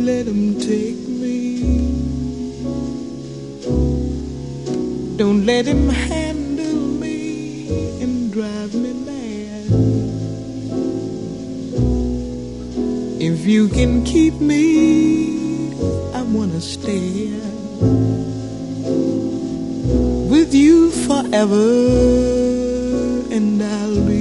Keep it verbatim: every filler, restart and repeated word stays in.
let him take me. Don't let him handle me and drive me mad. If you can keep me, I wanna stay with you forever, and I'll be